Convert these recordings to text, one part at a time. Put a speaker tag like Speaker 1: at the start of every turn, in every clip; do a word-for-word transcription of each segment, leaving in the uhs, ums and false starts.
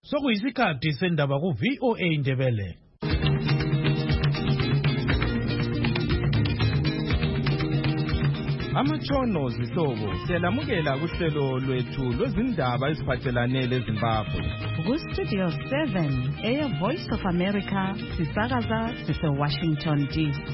Speaker 1: Sokuyisikhathi sendaba ku V O A Indebele.
Speaker 2: Amatshono zihlobo siyalamukela kuhlelo lwethu lwezindaba eziphathelane leZimbabwe.
Speaker 3: Ku Studio seven, Air Voice of America, sisakaza sise Washington D C.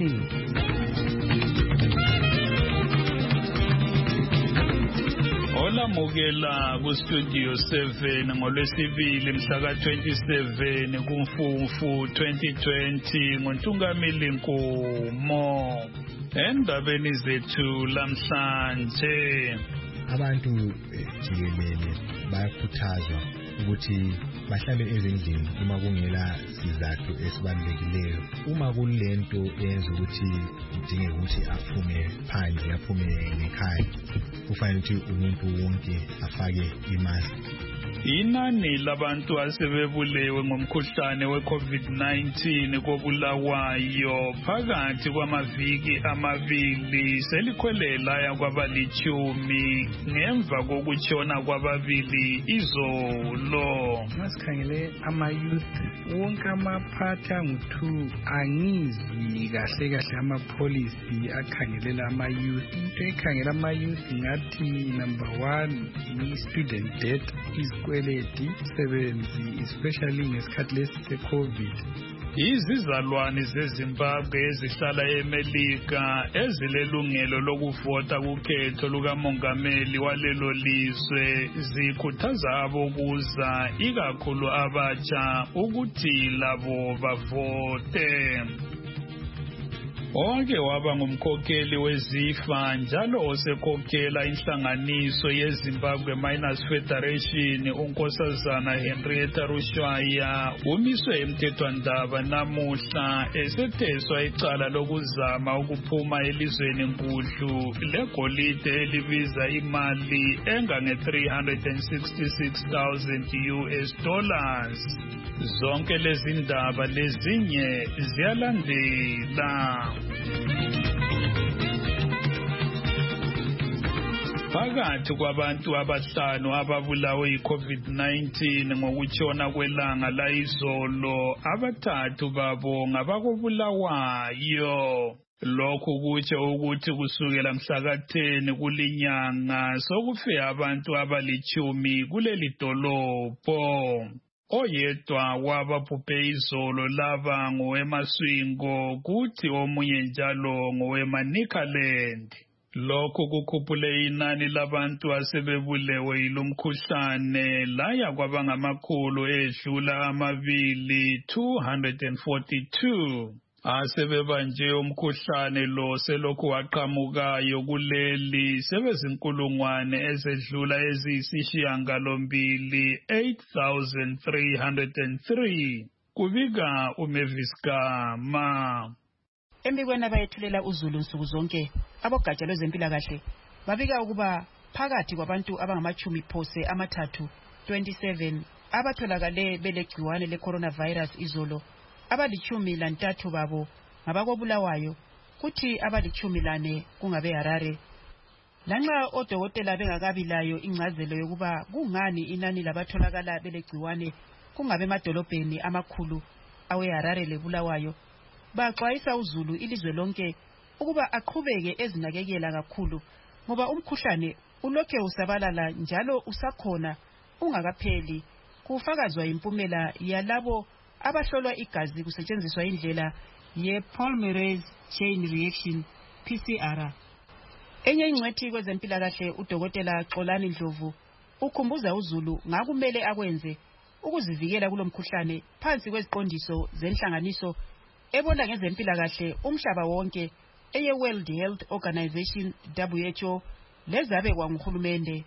Speaker 4: Olamukela ku Studio seven ngolwesibili mhla twenty-seven kuMfumfu twenty twenty ngoNtungamili Nkomo. Endabeni zethu lamhlanje
Speaker 5: abantu jikelele bayakhuthazwa ukuthi bahlale ezindlini uma kungela sizathu esibalulekileyo. Uma kulento eyenza ukuthi udinge ukuthi aphume phandle aphume ngekhaya, kufanele ukuthi umuntu wonke afake imask.
Speaker 4: Inani labantu asebebulewe ngomkhuhlane we-COVID nineteen kobulawayo phakathi kwamaviki amabili selikhwelela yakwabalichumi ngemva kokutshona kwababili izolo.
Speaker 6: Masikhangele ama-youth wonke amaphatha ngu-two angizwi kahle kahle ama-policy akhangelela ama-youth. Into ekhangela ama-youth ngathi number one i-student debt is sebenzi especially ngesikhathi lesi se-COVID.
Speaker 4: Izizalwane zeZimbabwe ezihlala eMelika ezilelungelo lokuvota kukhetho lukamongameli walelo lizwe zikhuthaza abokuza ikakhulu abatsha ukuthi labo bavote. Onke waba ngumkhokheli wezifa njalo osekhokhela inhlanganiso yeZimbabwe Miners Federation unkosazana Henrietta Rushwaya umiswe emthethwandaba namuhla esetheswa icala lokuzama ukuphuma elizweni nkudlu legolide elibiza imali engange three hundred sixty-six thousand U S dollars. Zonke lezi ndaba lezinye ziyalandela. Phakathi kwabantu abahlanu ababulawe yi-COVID nineteen ngokutshona kwelanga layizolo, abathathu babo ngabakobulawayo. Lokhu kutsho ukuthi kusukela mhla ten kulinyanga sokufe abantu abalichumi kuleli dolobho. Oyedwa wababhubhe izolo laba ngoweMaswingo kuthi omunye njalo ngoweManicaland. Lokhu kukhuphule inani labantu asebebulewe yilomkhuhlane laya kwabangamakhulu edlula amabili two hundred forty-two. Asebebanje umkhuhlane lo selokhu waqhamukayo kuleli sebezinkulungwane ezedlula eziyisishiyangalombili eight thousand three hundred three. Kubika uMavis Gama.
Speaker 7: Embikweni abayethulela uZulu nsuku zonke, abogatsha lwezempilakahle babika ukuba phakathi kwabantu abangamachumi phose amathathu twenty-seven abatholakale belegciwane le-coronavirus izolo, abalichumi lantathu babo ngabakobulawayo kuthi abalichumi lane kungabe Harare. Lanxa odokotela bengakabi layo ingcazelo yokuba kungani inani labatholakala belegciwane kungabe emadolobheni amakhulu aweHarare leBulawayo, baxwayisa uZulu ilizwe lonke ukuba aqhubeke ezinakekela kakhulu ngoba umkhuhlane ulokhe usabalala njalo usakhona ungakapheli. Kufakazwa impumela yalabo abahlolwa igazi kusetshenziswa indlela ye-polymerase chain reaction P C R. Enye ingcwethi kwezempilakahle udokotela Xolani Ndlovu ukhumbuza uZulu ngakumele akwenze ukuzivikela kulomkhuhlane phansi kweziqondiso zenhlanganiso ebona ngezempilakahle umhlaba wonke eye World Health Organization W H O lezabe kwanguhulumende.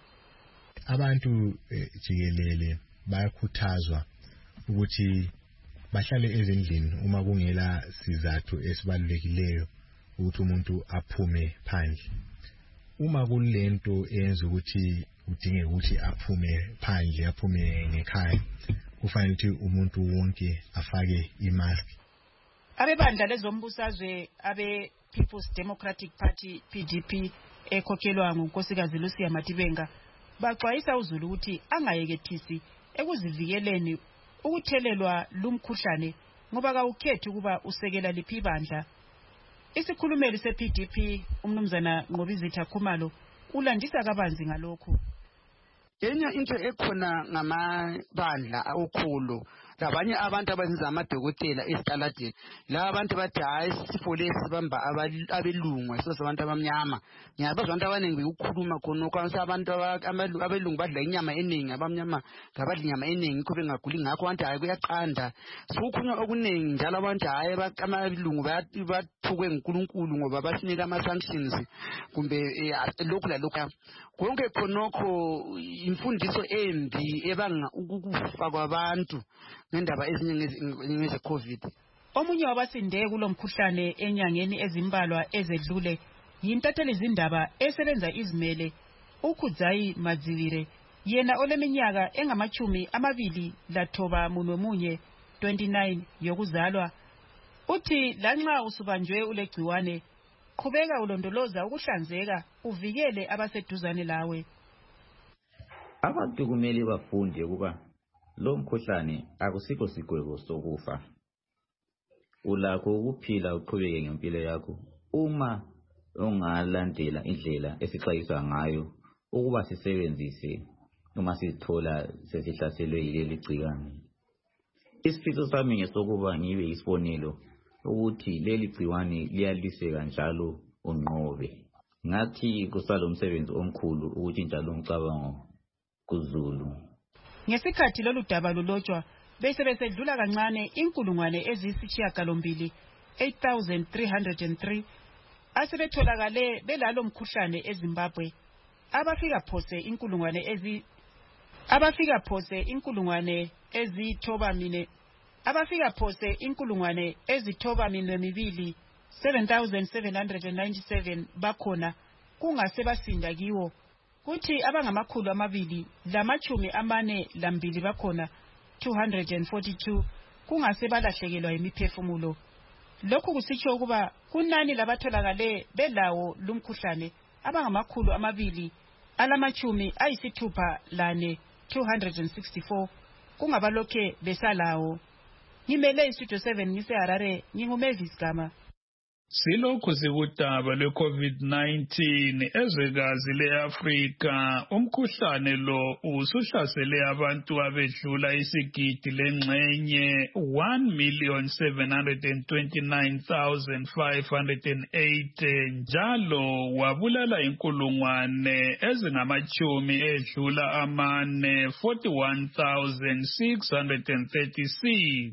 Speaker 5: Abantu jikelele bayakhuthazwa ukuthi bahlale ezindlini uma kungela sizathu esibalulekileyo ukuthi umuntu aphume phandle. Uma kulento eyenza ukuthi udinge ukuthi aphume phandle aphume ngekhaya, kufanele ukuthi umuntu wonke afake imask.
Speaker 7: Abebandla lezombusazwe abe People's Democratic Party P D P ekhokhelwa ngunkosikazi Lucia Matibenga baxwayisa uZulu ukuthi angayekethisi ekuzivikeleni ukuthelelwa lumkhuhlane ngoba kawukhethi ukuba usekela liphi ibandla. Isikhulumeli se-P D P umnumzana Nqobizitha Khumalo ulandisa kabanzi ngalokho.
Speaker 8: Enye into ekhona ngamabandla okukhulu labanye abantu abenza amadokotela esitaladeni la abantu bathi hayi sifo lesi bamba abelungu asoze abantu abamnyama ngiyabaza abantu abaningi ukukhuluma khona kwanisa abantu abelungu badla inyama eningi abamnyama ngabadla inyama eningi kube ngaguli ngakho abantu hayi kuyaqanda sokukhunywa okuningi njalo abantu hayi abelungu bathukwe nguNkulunkulu ngoba basinika ama sanctions kumbe lokhu la lokho konke khonokho imfundiso embi ebanga ukukufa kwabantu ngendaba ezinye ze COVID.
Speaker 7: Omunye wabasinde kulomkhuhlane enyangeni ezimbalwa ezedlule yintatheli izindaba esebenza izimele uKhudzayi Madzivire yena oleminyaka engamachumi amabili lathoba munwe munye twenty-nine yokuzalwa uthi lanxa usubanjwe ulegciwane qhubeka ulondoloza ukuhlanzeka uvikele abaseduzane lawe.
Speaker 9: Abantu kumele bafunde ukuba lo mkhuhlane akusikho sigwebo sokufa. Ulakho ukuphila uqhubeke ngempilo yakho uma ungalandela indlela esixwayiswa ngayo ukuba sisebenzise uma sithola sesihlaselwe yileli gciwane. Isifiso sami ngesokuba ngibe isibonelo ukuthi leli gciwane liyaliseka njalo unqobe. Ngathi kusala umsebenzi omkhulu ukuthi njalo umcabango kuZulu.
Speaker 7: Ngesikhathi lolu daba lulotshwa bese besedlula kancane inkulungwane eziyisishiyagalombili eight thousand three hundred three asebetholakale belalo mkhuhlane eZimbabwe abafika phose inkulungwane ezi abafika phose inkulungwane ezithoba mine abafika phose inkulungwane ezithoba minwe mibili seven thousand seven hundred ninety-seven bakhona kungase basinda kiwo kuthi abangamakhulu amabili lamachumi amane lambili bakhona two hundred forty-two kungase balahlekelwa imiphefumulo. Lokhu kusitsho ukuba kunani labatholakale belawo lumkhuhlane abangamakhulu amabili alamachumi ayisithupha lane two hundred sixty-four kungabalokhe besalawo. Ngimele istudio seven ngiseHarare nginguMavis Gama.
Speaker 4: Silokhu sikudaba lwe-COVID nineteen ezwekazi le-Afrika umkhuhlane lo usuhlasele abantu abedlula isigidi lengxenye one million seven hundred twenty-nine thousand five hundred eight njalo wabulala inkulungwane ezingamachumi edlula amane forty-one thousand six hundred thirty-six.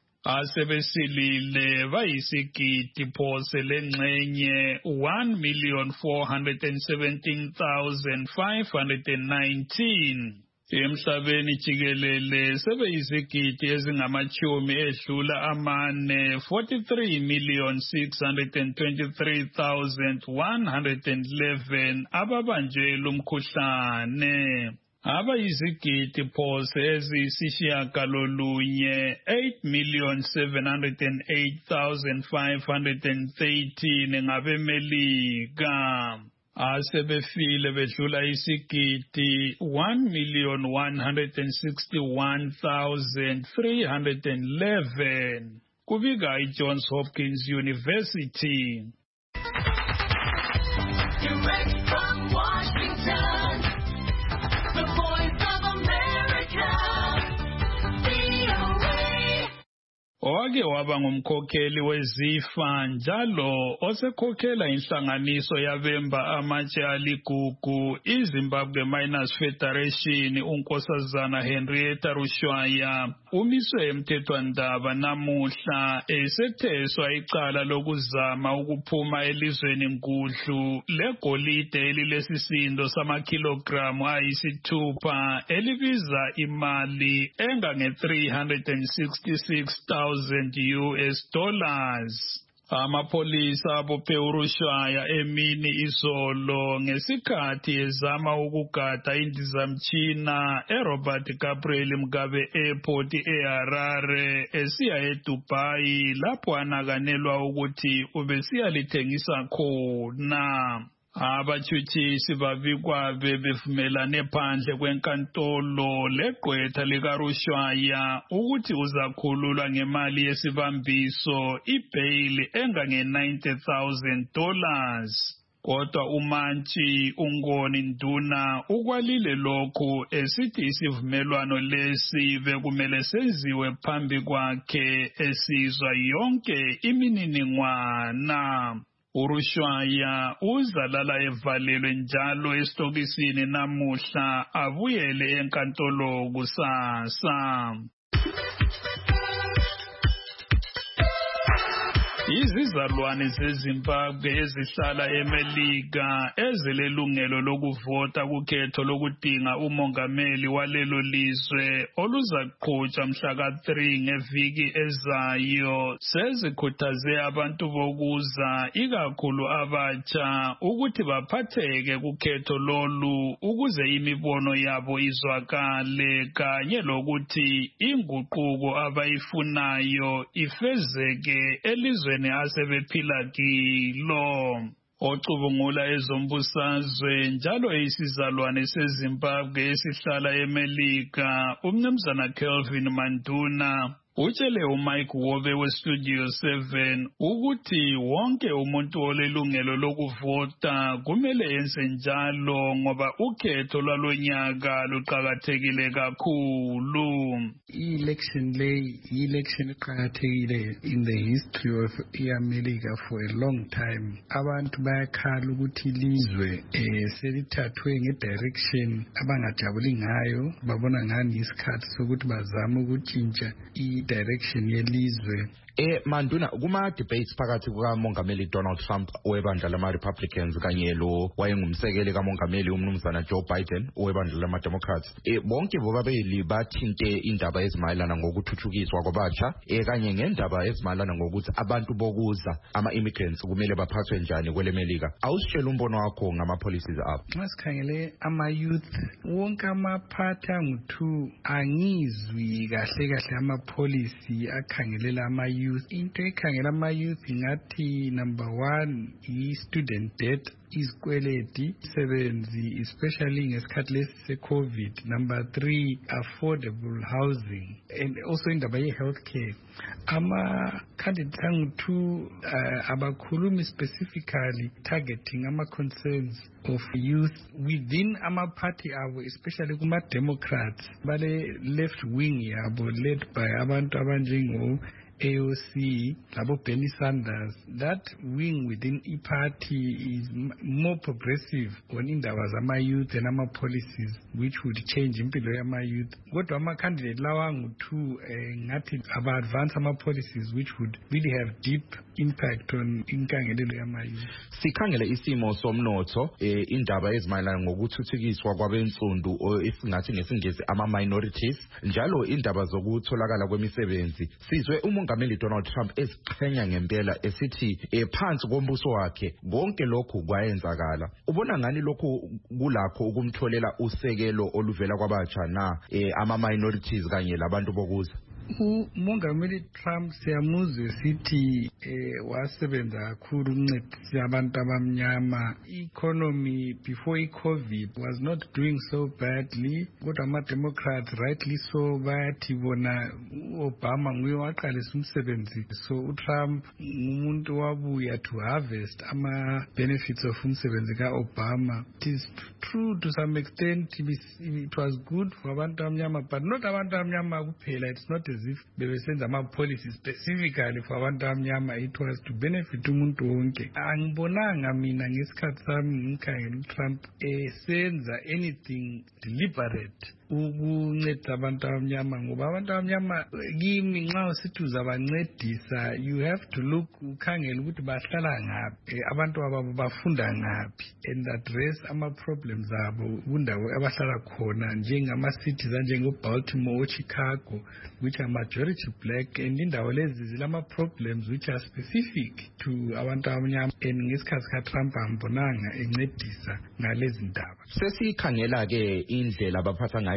Speaker 4: Asebesilile bayisigidi phose lengxenye one million four hundred seventeen thousand five hundred nineteen. Emhlabeni jikelele sebeyizigidi ezingamachumi edlula amane forty-three million six hundred twenty-three thousand one hundred eleven ababanjwe lumkhuhlane. Abayizigidi phose eziyisishiyagalolunye eight million seven hundred eight thousand five hundred thirteen ngabemelika. Asebefile bedlula isigidi one million one hundred sixty-one thousand three hundred eleven. Kubika iJohns Hopkins University.
Speaker 10: Direct from Washington.
Speaker 4: Owake waba ngumkhokheli wezifa njalo osekhokhela inhlanganiso yabemba amatshe aligugu iZimbabwe Miners Federation unkosazana Henrietta Rushwaya umiswe emthethwandaba namuhla esetheswa icala lokuzama ukuphuma elizweni ngudlu legolide elilesisindo samakilogramu ayisithupha elibiza imali engange three hundred sixty-six thousand U S dollars. Amapolisa abophe uRushwaya emini izolo ngesikhathi ezama ukugada indizamtshina eRobert Gabriel Mugabe Airport eHarare esiya eDubai lapho anakanelwa ukuthi ubesiyalithengisa khona. Abathuthisi babikwa bebevumelane phandle kwenkantolo legqwetha likaRushwaya ukuthi uzakhululwa ngemali yesibambiso ibail engange ninety thousand dollars. Kodwa uMantshi uNgoni Nduna ukwalile lokhu esithi isivumelwano lesi bekumele senziwe phambi kwakhe esizwa yonke imininingwana. uRushwaya uzalala evalelwe njalo esitokisini namuhla abuyele enkantolo kusasa. Izizalwane zeZimbabwe ezihlala eMelika ezilelungelo lokuvota kukhetho lokudinga umongameli walelo lizwe oluzaqhutshwa mhla ka three ngeviki ezayo sezikhuthaze abantu bokuza ikakhulu abatsha ukuthi baphatheke kukhetho lolu ukuze imibono yabo izwakale kanye lokuthi inguquko abayifunayo ifezeke elizweni asebephila kilo. Ocubungula ezombusazwe njalo isizalwane seZimbabwe esihlala eMelika umnumzana Kelvin Manduna utshele uMike Wobe weStudio seven ukuthi wonke umuntu olelungelo lokuvota kumele enze njalo ngoba ukhetho lwalonyaka luqhakathekile kakhulu.
Speaker 6: Election lay election eqhakathekile in the history of iAmerica for a long time. Abantu bayakhala ukuthi ilizwe eh selithathwe ngedirection abangajabuli ngayo babona ngani isikhathi sokuthi bazame ukutshintsha i direction yelizwe.
Speaker 11: Eh Manduna kuma debates phakathi kukaMongameli Donald Trump owebandla lama Republicans kanye lo wayengumsekeli kaMongameli umnumzana Joe Biden owebandla lama Democrats eh bonke bobabili bathinte indaba ezimayelana ngokuthuthukiswa kwabatsha eh kanye ngendaba ezimayelana ngokuthi abantu bokuza ama immigrants kumele baphathwe njani kwelemelika. Awusitshela umbono wakho ngama policies abo.
Speaker 6: Masikhangele ama youth wonke amaphatha nguthu angizwi kahle kahle ama policy akhangelela ama youth. Into ekhangela ama youth ngathi number one i student debt isikweleti sebenzi especially ngesikhathi lesi se-COVID. Number three, affordable housing and also indaba ye-healthcare. Ama candidates angu-two uh, abakhulumi specifically targeting ama-concerns of youth within ama-party abo, especially kuma-Democrats bale left wing yabo led by abantu abanjengo A O C, labo Bernie Sanders. That wing within E party is m more progressive on indaba zama youth and ama policies which would change impilo yama youth. Kodwa ama candidate lawa ngu-two eh, ngathi aba advance ama policies which would really have deep impact on inkangelelo yama youth.
Speaker 11: Sikhangele isimo somnotho eh, indaba ezimayelana ngokuthuthukiswa kwabensundu esingathi ngesingisi ama minorities njalo indaba zokutholakala kwemisebenzi. Sizwe uMongameli Donald Trump esiqhenya ngempela esithi eh, phansi kombuso wakhe konke lokhu kwayenzakala. Ubona ngani lokhu kulakho ukumtholela usekelo oluvela kwabatsha na eh, ama minorities kanye labantu bokuza?
Speaker 6: uMongameli Trump siyamuzwe sithi eh wasebenza kakhulu ukuncedisa abantu abamnyama. Economy before i-COVID was not doing so badly, kodwa ama-Democrats rightly so bayathi bona u-Obama nguye waqalisa umsebenzi, so uTrump ngumuntu wabuya to harvest ama-benefits of umsebenzi ka-Obama. It is true to some extent it was good for abantu abamnyama, but not abantu abamnyama kuphela. It's not as if bebesenza ama-policy specifically for abantu abamnyama. It was to benefit umuntu wonke. Angibonanga mina ngesikhathi sami ngikhangela uTrump esenza anything deliberate ukunceda abantu abamnyama, ngoba abantu abamnyama kimi nxa usithi uzabancedisa you have to look ukhangela ukuthi bahlala ngaphi, abantu ababo bafunda ngaphi, and address ama-problems abo kundawo abahlala khona, njengama-cities anjengo-Baltimore, Chicago, which are majority black, and indawo lezi zilama-problems which are specific to abantu abamnyama, and ngesikhathi ka-Trump ambonanga encedisa ngalezi ndaba.
Speaker 11: Sesikhangela ke indlela abaphatha ngayo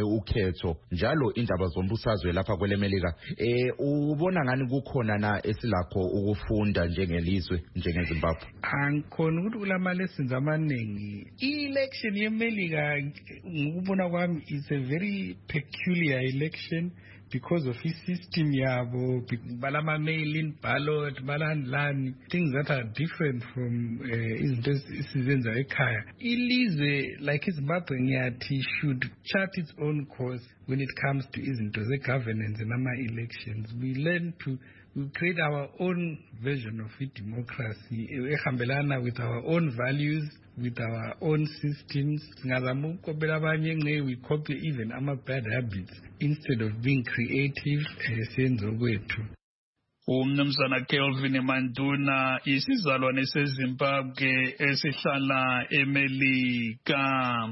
Speaker 11: ngayo ukhetho njalo indaba zombusazwe lapha kwelemelika eh ubona ngani kukhona na esilakho ukufunda njengelizwe njengeZimbabwe?
Speaker 6: Angikhona ukuthi kulama lessons amaningi. I-election yemelika ngokubona kwami is a very peculiar election because of his system yabo, balama mail-in ballot, balandlani, things that are different from izinto esizenza ekhaya. Ilizwe like iZimbabwe ngiyathi should chart its own course when it comes to izinto ze-governance and ama-elections. We learn to we create our own version of it, democracy, ehambelana with our own values, with our own systems. We copy even our bad habits instead of being creative.
Speaker 4: Umnumzana Kelvin Manduna isizalwane seZimbabwe esihlala eMelika.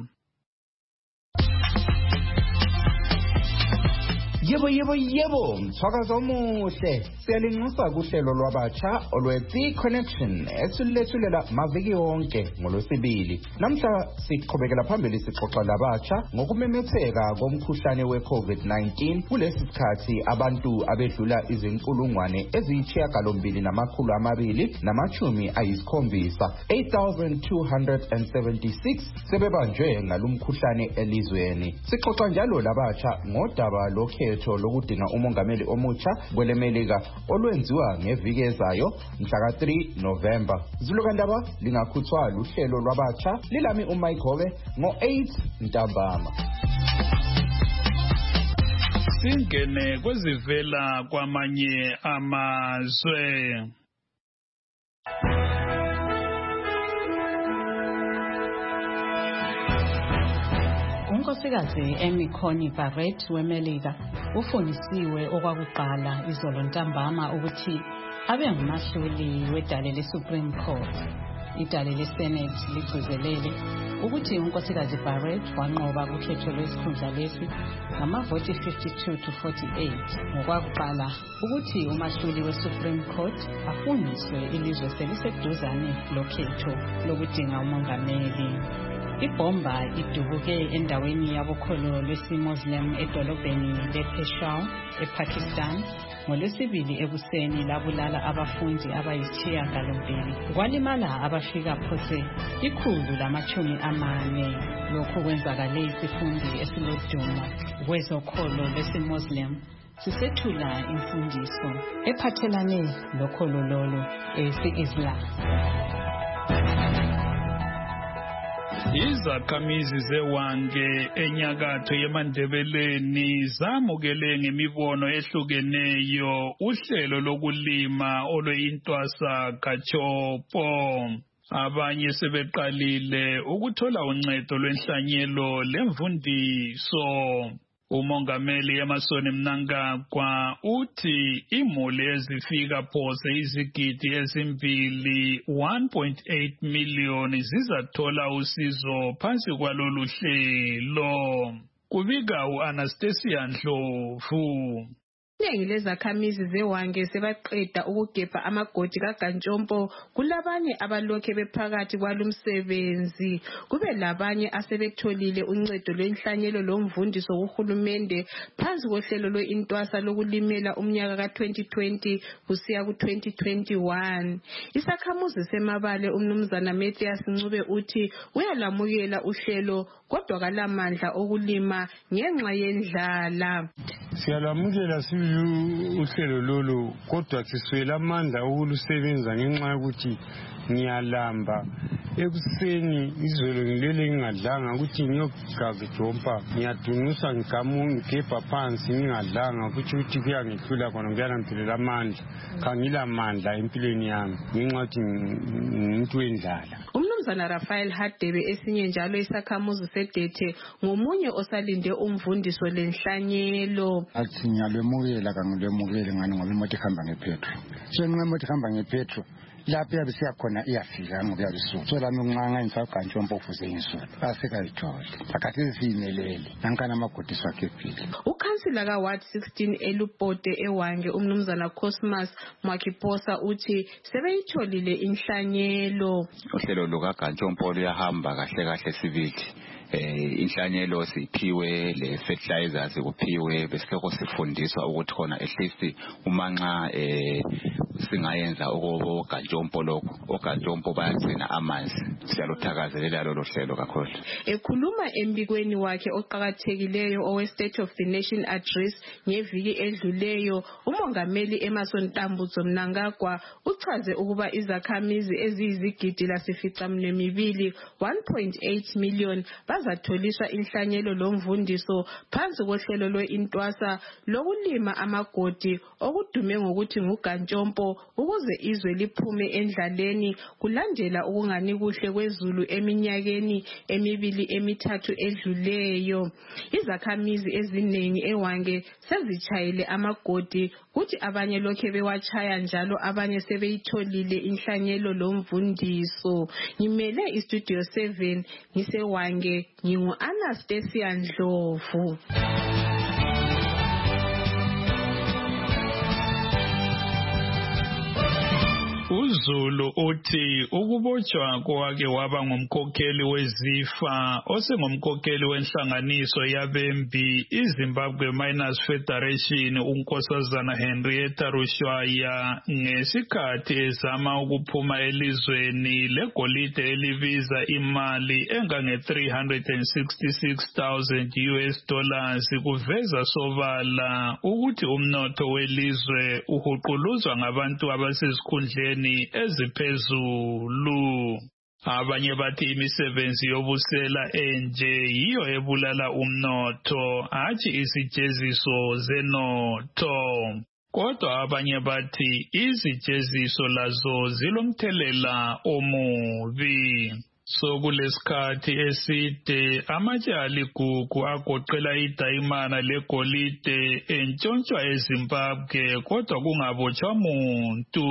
Speaker 12: Yebo yebo yebo mthwakazo omuhle siyalinxusa kuhlelo lwabatsha olwethi connection esilethulela maviki wonke ngolosibili. Namhla siqhubekela phambili sixoxa labatsha ngokumemetheka komkhuhlane we-COVID nineteen kulesi sikhathi abantu abedlula izinkulungwane eziyisishiyagalombili namakhulu amabili namachumi ayisikhombisa eight thousand two hundred seventy-six sebebanjwe ngalumkhuhlane elizweni. Sixoxa njalo labatsha ngodaba lokhetho lokudinga umongameli omutsha kwelemelika olwenziwa ngeviki ezayo mhla three November. Zulukandaba lingakhuthwa luhlelo lwabatsha lilami uMayigobe ngo eight ntambama.
Speaker 4: Singene kwezivela kwamanye amazwe.
Speaker 3: Unkosikazi Amy Coney Barrett weMelika ufonisiwe okwakuqala izolo ntambama ukuthi abe ngumahluli wedale leSupreme Court. Idale leSenate ligcizelele ukuthi unkosikazi Barrett wanqoba kukhetho lwesikhundla lesi ngamavoti fifty-two to forty-eight ngokwakuqala ukuthi umahluli weSupreme Court afundiswe ilizwe seliseduzane lokhetho lokudinga umongameli. Ibomba idubuke endaweni yabokholo lwesiMuslim edolobheni lePeshawar ePakistan ngolwesibili ekuseni labulala abafundi abayisishiyagalombili. Kwalimala abafika phose ikhulu lamachumi amane. Lokhu kwenzakale isifundi esilodumo kwezokholo lwesiMuslim sisethula imfundiso ephathelane lokholo lolo esi-Islam.
Speaker 4: Izakhamizi zewange enyakatho yeMandebeleni zamukele ngemibono ehlukeneyo uhlelo lokulima olweyintwasa kaChopo. Abanye sebeqalile ukuthola uncedo lwenhlanyelo lemfundiso. Umongameli Emmerson Mnangagwa uthi imuli ezifika phose izigidi ezimbili one point eight million zizathola usizo phansi kwalolu hlelo. Kubika uAnastasia Ndlovu.
Speaker 13: Iningi lezakhamizi zewange sebaqeda ukugebha amagodi kaGantshompo kulabanye abalokhe bephakathi kwalumsebenzi. Kube labanye asebetholile uncedo lwenhlanyelo lomvundiso kuhulumende phansi kohlelo lweintwasa lokulimela umnyaka ka twenty twenty kusiya ku twenty twenty-one. Isakhamuzi semabale umnumzana Matthias Ncube uthi uyalamukela uhlelo kodwa kalamandla okulima ngenxa yendlala.
Speaker 14: Siyalamukela uhlelo lolu kodwa siswela amandla okulusebenza ngenxa yokuthi ngiyalamba ekuseni izolo ngilele ngingadlanga ukuthi ngiyogagijompa ngiyadungusa ngigamu ngigebha phansi ngingadlanga ukuthi ukuthi kuyangihlula khona kuyanamthelela amandla khangila amandla empilweni yami ngenxa yokuthi ngimuntu wendlala.
Speaker 13: Umnumzana Raphael Hadebe esinye njalo isakhamuzi sedethe ngomunye osalinde umvundiso lenhlanyelo.
Speaker 15: Athi ngiyalwemukela kangilwemukele ngani ngoba imoto ihamba ngepetro. So nxa imoto ihamba ngepetro lapha yabe siyakhona iyafika ngoba yabisuku. So lami nqanga imfaqantsho mpofuze insuku. Asekayithola. Akathi siyimelele. Nankana amagodi swakephile.
Speaker 13: Ukhansila ka Ward sixteen eLupote ewange umnumzana Cosmas Mwakiposa uthi sebeyitholile inhlanyelo.
Speaker 16: Uhlelo lukaGantshompo luyahamba kahle kahle sibili. eh inhlanyelo siphiwe le fertilizers kuphiwe bese sifundiswa ukuthi khona at least umanxa eh singayenza okogantshompo lokho ogantshompo bayagcina amanzi. Siyaluthakazelela lolu hlelo kakhulu.
Speaker 13: Ekhuluma embikweni wakhe oqhakathekileyo owe State of the Nation address ngeviki edluleyo, umongameli Emmerson Tambudzo Mnangagwa uchaze ukuba izakhamizi eziyizigidi lasificamunwe mibili one point eight million bazatholiswa inhlanyelo lomvundiso phansi kohlelo lwe-Intwasa lokulima amagodi okudume ngokuthi ngugantshompo ukuze izwe liphume endlaleni kulandela ukungani kuhle kwezulu eminyakeni emibili emithathu edluleyo. Izakhamizi eziningi eWange sezichayile amagodi kuthi abanye lokhe bewachaya njalo abanye sebeyitholile inhlanyelo lomvundiso. Ngimele istudio seven ngiseWange ngingu Anastasia Ndlovu.
Speaker 4: uZulu uthi ukubotshwa kwake waba ngumkhokheli wezifa osengumkhokheli wenhlanganiso yabembi iZimbabwe Miners Federation uNkosazana Henrietta Rushwaya ngesikhathi ezama ukuphuma elizweni legolide elibiza imali engange three hundred sixty-six thousand U S dollars kuveza sobala ukuthi umnotho welizwe uhuquluzwa ngabantu abasesikhundleni eziphezulu. Abanye bathi imisebenzi yobusela enje yiyo ebulala umnotho hatshi isijeziso zenotho. Kodwa abanye bathi izijeziso lazo zilomthelela omubi. So kulesikhathi eside amatyali gugu agoqela idayimana legolide entshontshwa eZimbabwe kodwa kungabotshwa muntu.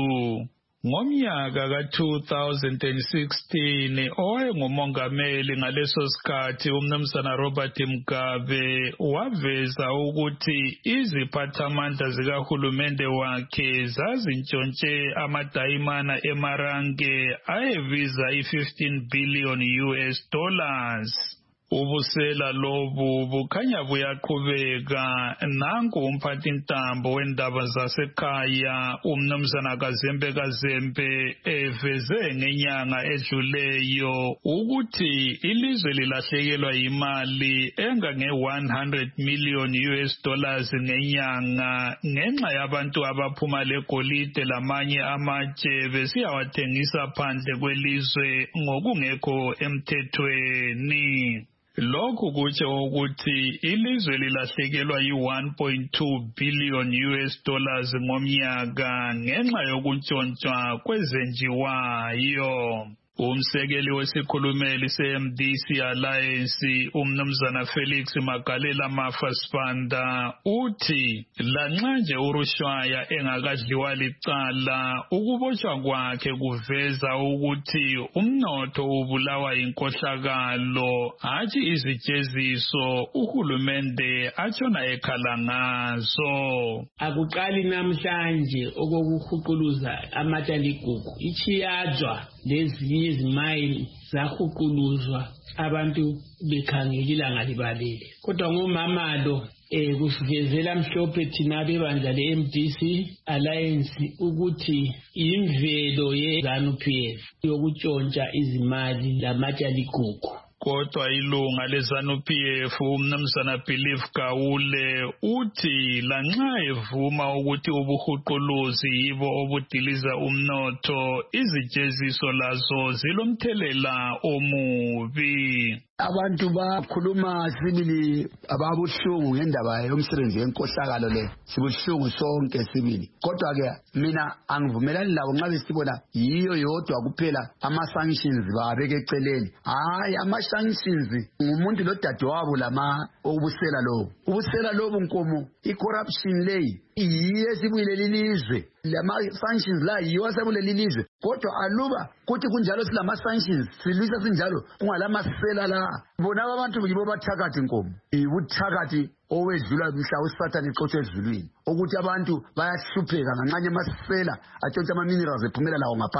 Speaker 4: Ngomnyaka ka two thousand sixteen owayengumongameli ngaleso sikhathi umnumzana Robert Mugabe waveza ukuthi iziphathamandla zikahulumende wakhe zazintshontshe amadayimana eMarange ayebiza i-fifteen billion U S dollars. Ubusela lobu bukhanya buyaqhubeka. Nanku umphathintambo wendaba zasekhaya umnumzana Kazembe Kazembe eveze ngenyanga edluleyo ukuthi ilizwe lilahlekelwa imali engange one hundred million U S dollars ngenyanga ngenxa yabantu abaphuma legolide lamanye amatshe besiyawathengisa phandle kwelizwe ngokungekho emthethweni. Lokhu kutsho ukuthi ilizwe lilahlekelwa yi one point two billion U S dollars ngomnyaka ngenxa yokuntshontshwa kwezenjiwayo. Umsekeli wesikhulumeli se-M D C Alliance umnumzana Felix Magalela Mafasipanda uthi lanxa nje uRushwaya engakadliwa licala ukubotshwa kwakhe kuveza ukuthi umnotho ubulawa inkohlakalo hatshi izijeziso uhulumende atshona ekhala ngazo.
Speaker 17: Akuqali namhlanje okokuhuquluza amatshali gugu ichiyadzwa lezinye izimali zahuquluzwa abantu bekhangela ilanga libalele. Kodwa ngomamalo eh kusivezela mhlophe thina bebandla le-M D C Alliance ukuthi imvelo ye-ZANU-P F yokutshontsha izimali lamatshali gugu.
Speaker 4: Kodwa ilunga leZANU-P F umnumzana Believe Gawule uthi lanxa evuma ukuthi ubuhuquluzi yibo obudiliza umnotho izijeziso lazo zilomthelela omubi.
Speaker 18: Abantu bakhuluma sibili ababuhlungu ngendaba yomsebenzi yenkohlakalo le sibuhlungu sonke sibili. Kodwa ke mina angivumelani labo nxa besibona yiyo yodwa kuphela ama sanctions babeke eceleni. Hayi ama sanctions ngumuntu lodadewabo lama obusela lo. Ubusela lobu nkomo i-corruption leyi iye sibuyile lilizwe. Lama sanctions la yiyo sabule lilizwe. Kodwa aluba kuthi kunjalo silama sanctions silwisa sinjalo kungalama sela la. Bona abantu yibo bathakathi nkomo. Ibuthakathi owedlula mhla uSathane ixotshe ezulwini. Ukuthi abantu bayahlupheka nganxanye amasela atshontsha ama minerals ephumela lawo ngaphandle.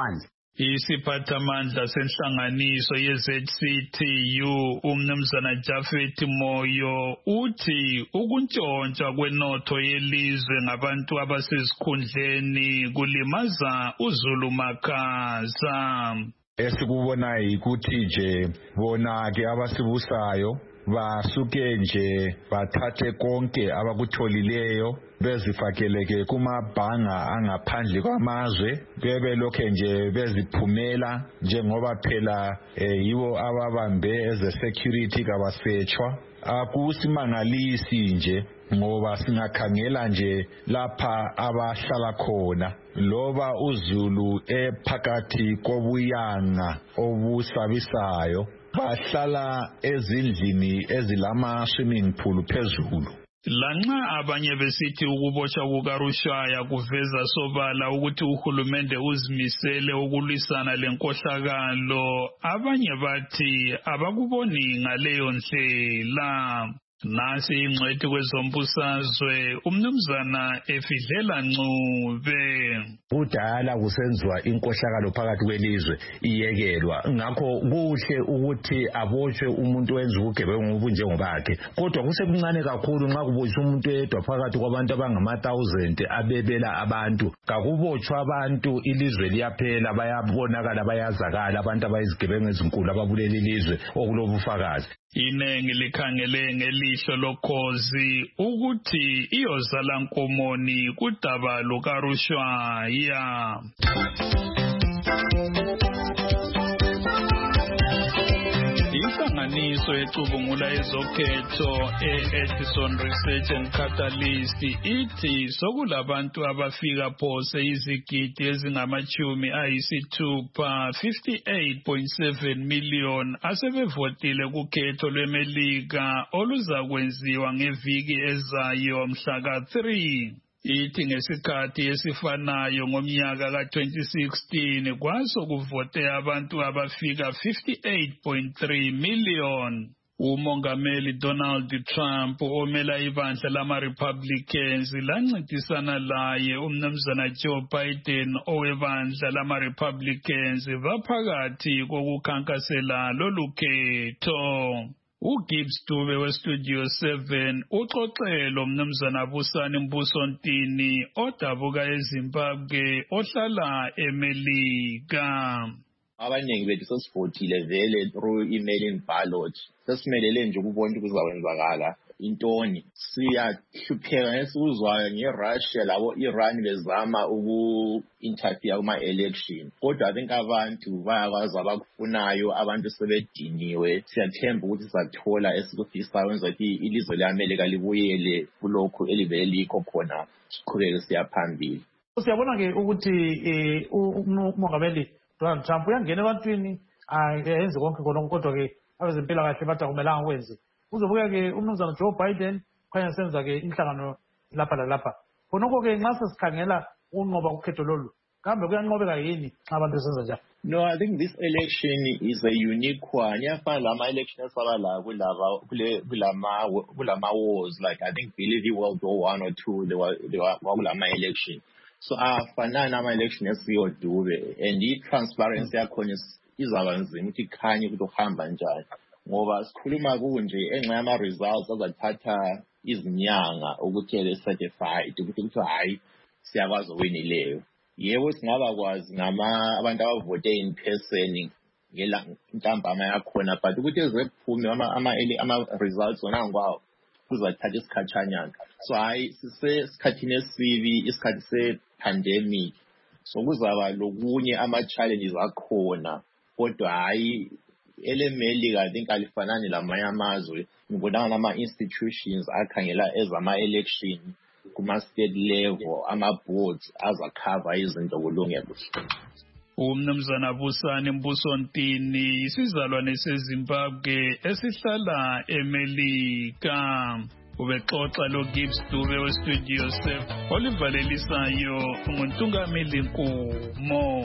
Speaker 4: Isiphathamandla senhlanganiso ye-Z C T U umnumzana Jafet Moyo uthi ukuntshontshwa kwenotho yelizwe ngabantu abasesikhundleni kulimaza uZulu makhaza.
Speaker 19: Esikubonayo ukuthi nje bona ke abasibusayo basuke nje bathathe konke abakutholileyo bezifakeleke kumabhanga angaphandle kwamazwe bebe lokho nje beziphumela njengoba phela eh, yibo ababambe eze security kabasetshwa. Akusimangalisi nje ngoba singakhangela nje lapha abahlala khona loba uZulu ephakathi kobuyanga obusabisayo bahlala ezindlini ezilama swimming pool phezulu.
Speaker 4: Lanxa abanye besithi ukuboshwa kukaRushaya kuveza sobala ukuthi uhulumende uzimisele ukulwisana lenkohlakalo, abanye bathi abakuboni ngaleyo ndlela. Nasi ingcwethi kwezombusazwe umnumzana Efidlela Ncube.
Speaker 20: Kudala kusenziwa inkohlakalo phakathi kwelizwe iyekelwa, ngakho kuhle ukuthi aboshwe umuntu wenza ubugebengu obunjengobakhe, kodwa kusekuncane kakhulu nxa kuboshwa umuntu edwa phakathi kwabantu abangama thousand abebela abantu. Kakubotshwa abantu ilizwe liyaphela, bayabonakala bayazakala abantu abayizigebengu ezinkulu ababulela ilizwe okulobufakazi.
Speaker 4: Inengi likhangele ngelihlo lokhozi ukuthi iyozala nkomoni kudaba lukaRushaya. Inhlanganiso ecubungula ezokhetho e-Edison Research and Catalyst ithi sokulabantu abafika phose izigidi ezingamachumi ayisithupha fifty-eight point seven million asebevotile kukhetho lweMelika oluzakwenziwa ngeviki ezayo mhla ka three. Ithi ngesikhathi esifanayo ngomnyaka ka twenty sixteen kwaso kuvote abantu abafika fifty-eight point three million. Umongameli Donald Trump omela ibandla lama-Republicans lancintisana laye umnumzana Joe Biden owebandla lama-Republicans baphakathi kokukhankasela lolu khetho. uGibbs Dube weStudio seven uxoxelo mnumzana Busani Mbusontini odabuka eZimbabwe ohlala eMelika.
Speaker 21: Abaningi bethu sesivotile vele through email ballot, sesimelele nje ukubona ukuthi kuzakwenzakala intoni. Siyahlupheka ngesikuzwayo ngeRussia labo Iran bezama uku-interfere kuma-election, kodwa I think abantu bayakwazi abakufunayo, abantu sebediniwe. Siyathemba ukuthi sizathola esikufisayo wenza ukuthi ilizwe le-Amerika libuyele kulokhu elivele likho khona, siqhubeke siya phambili.
Speaker 1: Siyabona-ke ukuthi umongameli Donald Trump uyangena ebantwini ayenze konke konke, kodwa-ke abezempilakahle bathi akumelanga kwenze. Uzobuka-ke umnumzana Joe Biden khanya senza-ke inhlangano lapha lalapha. Khonokho-ke nxa sesikhangela ukunqoba ukhetho lolu, kambe kuyanqobeka yini nxa abantu besenza njalo?
Speaker 21: No, I think this election is a unique one. Iyafana lama election esabala kulaba kulama kulama wars, like I think believe World War One or Two, they were they were kulama election. So afana nama election esiyodube, and i transparency yakhona izaba nzima ukuthi khanye ukuthi uhamba njani, ngoba sikhuluma kunje enxa yama results azathatha izinyanga ukuthi ele certified ukuthi ukuthi hayi siyakwazi uwinileyo. Yebo singaba kwazi ngama abantu abavote in person ngela intambama yakhona, but ukuthi ezephume ama ama ama results ona ngwawo kuzathatha isikhatshanyana. So hayi sisesikhathini esibi, isikhathi se pandemic, so kuzaba lokunye ama challenges akhona, kodwa hayi eleMelika I think alifanani lamanye amazwe. Ngibona nama institutions akhangela ezama election kuma state level, ama boards azakhava izinto kulunge kuhle.
Speaker 4: Umnumzana Busani Mbusontini isizalwane seZimbabwe esihlala eMelika. Ubexoxa lo Gibbs Dube weStudio seven olivalelisayo nguNtungameli Nkumo.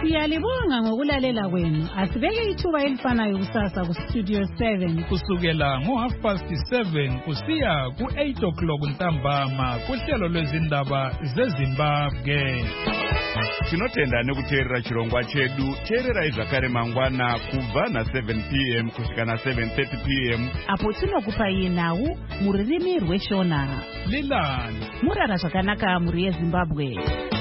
Speaker 3: Siyalibonga ngokulalela kwenu. Asibeke ithuba elifanayo kusasa ku-Studio seven.
Speaker 4: Kusukela ngo-half past seven kusiya ku-eight o'clock ntambama kuhlelo lwezindaba zeZimbabwe.
Speaker 2: Tinotenda nekuteerera chirongwa chedu. Teerera zvakare mangwana kubva na seven p m kusvika na seven thirty p m
Speaker 3: apo tinokupai nhau mururimi rweshona.
Speaker 4: Lilani
Speaker 3: Murara zvakanaka muri yeZimbabwe.